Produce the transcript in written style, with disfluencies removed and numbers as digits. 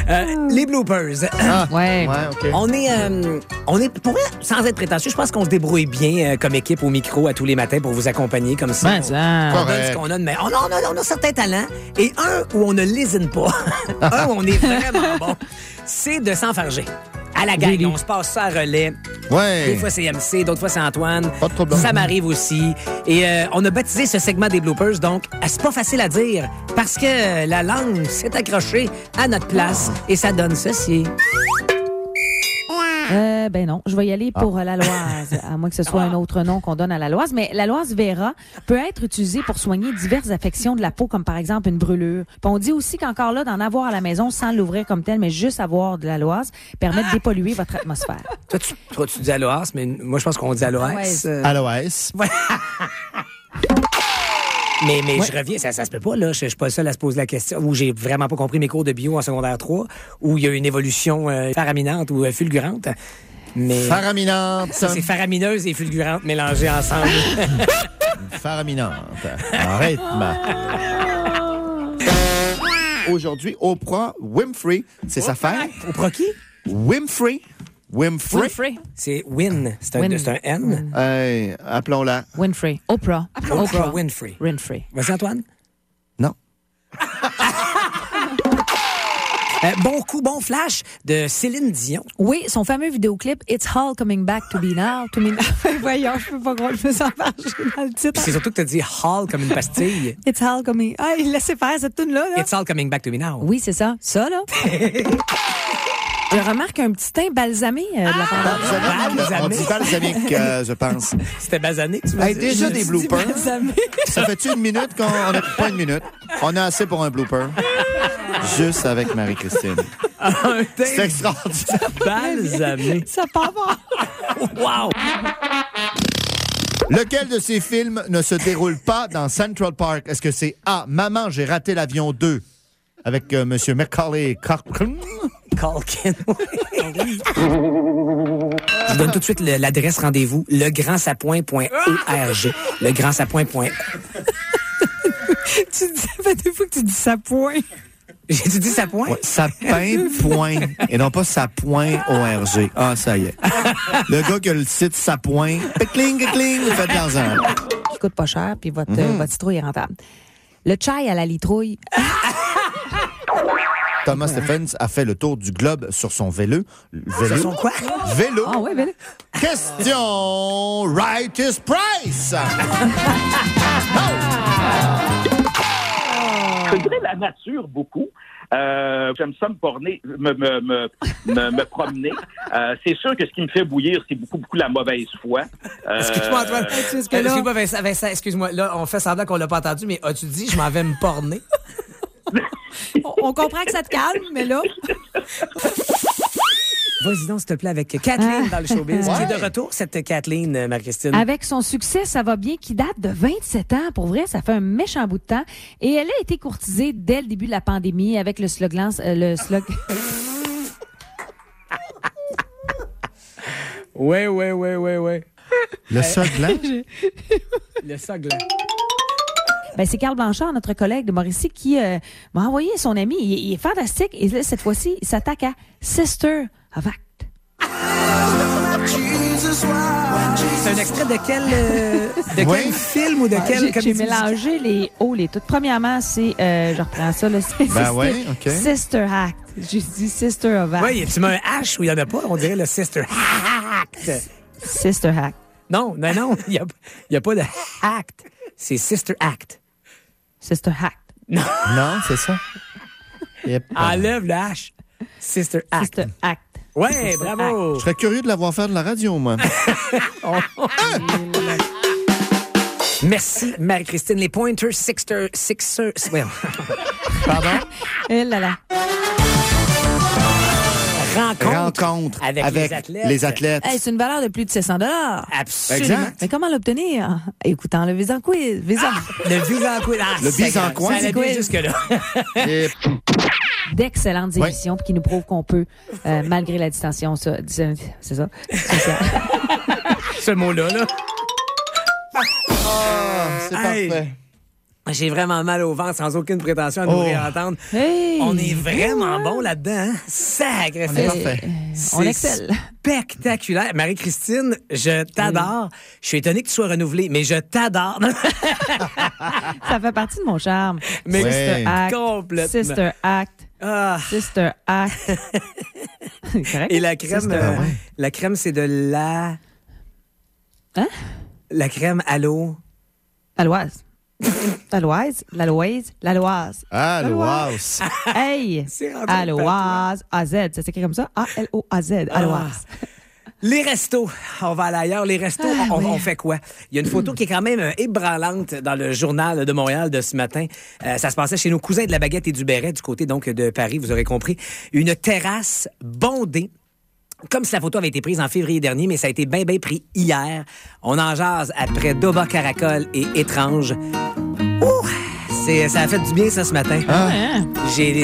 Les bloopers. Ouais. OK. On est, pour vrai, sans être prétentieux, je pense qu'on se débrouille bien comme équipe au micro à tous les matins pour vous accompagner comme ça. Ben, ça. On donne ce qu'on a, mais on a certains talents. Et un où on ne lésine pas, un où on est vraiment bon, c'est de s'enfarger. À la gang, on se passe ça à relais. Ouais. Des fois, c'est MC, d'autres fois, c'est Antoine. Pas de problème. Ça m'arrive aussi. Et on a baptisé ce segment des bloopers, donc c'est pas facile à dire parce que la langue s'est accrochée à notre place et ça donne ceci. Ben non, je vais y aller pour la Loise, à moins que ce soit un autre nom qu'on donne à la Loise. Mais la Loise Vera peut être utilisée pour soigner diverses affections de la peau, comme par exemple une brûlure. Puis on dit aussi qu'encore là, d'en avoir à la maison sans l'ouvrir comme tel, mais juste avoir de la Loise, permet de dépolluer votre atmosphère. Toi, tu dis Aloas, mais moi, je pense qu'on dit Aloès. Aloès. Mais je reviens, ça se peut pas, là. Je suis pas le seul à se poser la question. Ou j'ai vraiment pas compris mes cours de bio en secondaire 3, où il y a une évolution faraminante ou fulgurante. Mais Faraminante. ça, c'est faramineuse et fulgurante mélangées ensemble. Faraminante. En rythme. Aujourd'hui, Oprah Winfrey, c'est sa fête. Oprah qui? Winfrey. Winfrey. C'est Win. C'est un N. Hey, appelons-la. Winfrey. Oprah. Oprah Winfrey. Winfrey. Vas-y, Antoine. Non. Bon flash de Céline Dion. Oui, son fameux vidéoclip It's All Coming Back to Be Now. Voyons, je peux pas croire que je me sens farger dans le titre. C'est surtout que tu as dit Hall comme une pastille. It's All Coming... Ah, il laissait faire cette tune-là. Là. It's all coming back to me now. Oui, c'est ça. Ça, là. Je remarque un petit teint balsamé de la part On dit balsamique, je pense. C'était basané, tu m'as Hey, dit. déjà des bloopers. balsamé. Ça fait-tu une minute qu'on n'a pas une minute? On a assez pour un blooper. Juste avec Marie-Christine. C'est extraordinaire. Balsamé. Ça part pas. Wow! Lequel de ces films ne se déroule pas dans Central Park? Est-ce que c'est A, Maman, j'ai raté l'avion 2 avec M. Macaulay Culkin? Culkin. Je vous donne tout de suite l'adresse rendez-vous, legrandsappoint.org. Legrandsappoint. Ça fait 2 fois que tu dis ça point. J'ai dit ça point? Ouais, sapin, point. Et non pas sappoint.org. Ah, ça y est. Le gars qui a le site sappoint, cling, fait de l'argent. Qui coûte pas cher, puis votre citrouille est rentable. Le chai à la litrouille. Thomas Stephens a fait le tour du globe sur son vélo. Sur son quoi? Vélo. Ah ouais, vélo. Question Right is Price. Je dirais la nature beaucoup. J'aime ça me promener. C'est sûr que ce qui me fait bouillir, c'est beaucoup la mauvaise foi. Excuse-moi, Antoine. Excuse-moi, Vincent, excuse-moi. Là, on fait semblant qu'on l'a pas entendu, mais as-tu dit je m'en vais me porner? On comprend que ça te calme, mais là... Vas-y donc, s'il te plaît, avec Kathleen dans le showbiz. Qui est de retour, cette Kathleen, Marie-Christine? Avec son succès, ça va bien, qui date de 27 ans. Pour vrai, ça fait un méchant bout de temps. Et elle a été courtisée dès le début de la pandémie avec le slogan... Ouais. Le soglan? Le soglan. Ben, c'est Carl Blanchard, notre collègue de Mauricie, qui m'a envoyé son ami. Il est fantastique. Et là, cette fois-ci, il s'attaque à Sister of Act. C'est un extrait de quel film ou de quel J'ai mélangé les hauts, les toutes. Premièrement, c'est, je reprends ça, là, c'est OK. Sister Act. J'ai dit Sister of Act. Oui, tu mets un H où il n'y en a pas, on dirait le Sister Act. Sister Act. Non, il n'y a pas de Act. C'est Sister Act. Sister Act. Non, c'est ça. Enlève le H. Sister Act. Sister Act. Ouais, bravo. Je serais curieux de la voir faire de la radio, moi. Merci, Marie-Christine. Les Pointer Sixers. Ouais. Pardon? Eh là là. Rencontre avec les athlètes. Hey, c'est une valeur de plus de 700 $. Absolument. Exact. Mais comment l'obtenir? Écoutant le Visa Quiz. Le Visa Quiz. Le Visa Quiz. Ça allait bien jusque-là. Et D'excellentes émissions qui nous prouvent qu'on peut, malgré la distanciation, c'est ça. Ce mot-là, là. c'est parfait. J'ai vraiment mal au ventre, sans aucune prétention à nous réentendre. Hey! On est vraiment bon là-dedans, hein? Sacré On est parfait. On excelle. Spectaculaire. Marie-Christine, je t'adore. Je suis étonné que tu sois renouvelée, mais je t'adore. Ça fait partie de mon charme. Mais Sister Act. complètement. Sister Act. Ah. Sister Act. C'est correct? Et la crème, Sister. la crème, c'est de la... Hein? La crème à l'eau. L'Aloise. L'Aloise. L'Aloise. L'Aloise. Ah, le wow. Hey! C'est rendu Aloise. AZ. Ça s'écrit comme ça? A-L-O-A-Z. Aloise. Les restos, on va aller ailleurs. Les restos, on fait quoi? Il y a une photo qui est quand même ébranlante dans le journal de Montréal de ce matin. Ça se passait chez nos cousins de la Baguette et du Béret, du côté donc de Paris, vous aurez compris. Une terrasse bondée. Comme si la photo avait été prise en février dernier, mais ça a été bien pris hier. On en jase après Doba Caracol et Étrange. Ouh! Ça a fait du bien, ça, ce matin. Ouais, hein? J'ai